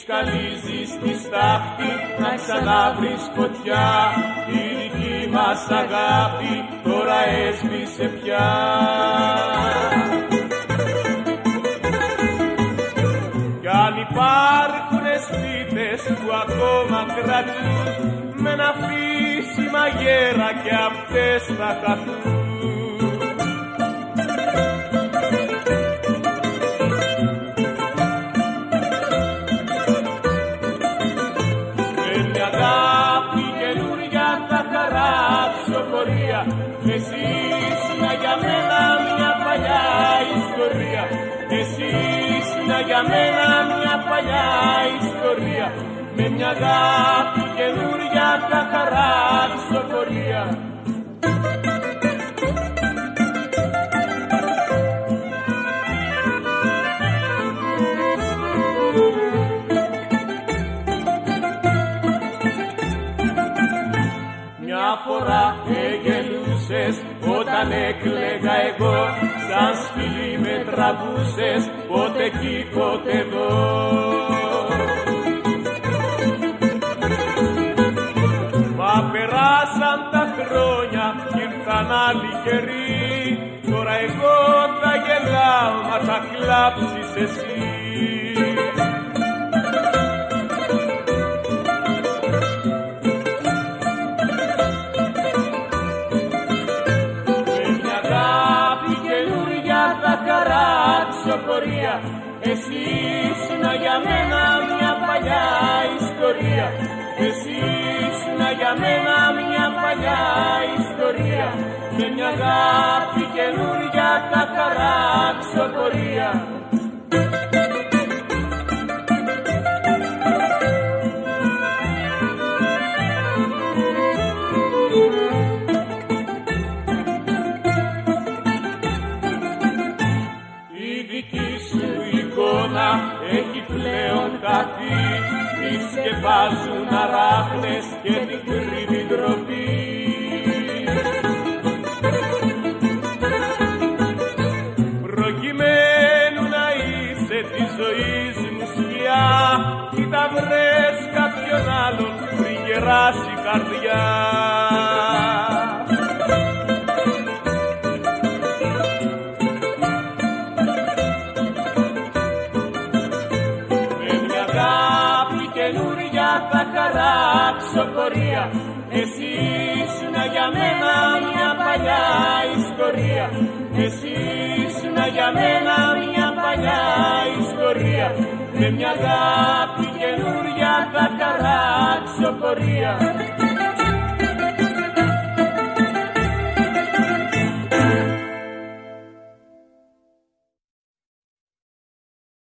σκαλίζεις τη στάχτη να ξαναβρεις φωτιά. Η δική μας αγάπη τώρα έσβησε πια. Κι αν υπάρχουνε σπίτες που ακόμα κρατούν με ένα φύσιμα γέρα και αυτές θα χαθούν. Εσύ ήσουνα για μένα μια παλιά ιστορία. Εσύ ήσουνα για μένα μια παλιά ιστορία. Με μια αγάπη καινούρια θα χαράξω πορεία. Μια φορά εγελούσες όταν έκλαιγα εγώ, σαν σκυλί με τραβούσες, πότε εκεί πότε εδώ. Μα περάσαν τα χρόνια κι ήρθαν άλλοι καιροί. Τώρα εγώ θα γελάω, μα θα κλάψεις εσύ. Εσύ ήσουνα για μένα μια παλιά ιστορία. Εσύ ήσουνα για μένα μια παλιά ιστορία. Με μια αγάπη καινούρια θα χαράξω πορεία. Έχει πλέον χαθεί, τη σκεπάζουν αράχνες και την κρύβει ντροπή. Προκειμένου να είσαι τη ζωής μου σκιά, κοίτα βρες κάποιον άλλον πριν γεράσει η καρδιά. Θα χαράξω πορεία. Εσύ ήσουνα για μένα μια παλιά ιστορία. Εσύ ήσουνα για μένα μια παλιά ιστορία. Με μια αγάπη καινούρια θα χαράξω πορεία.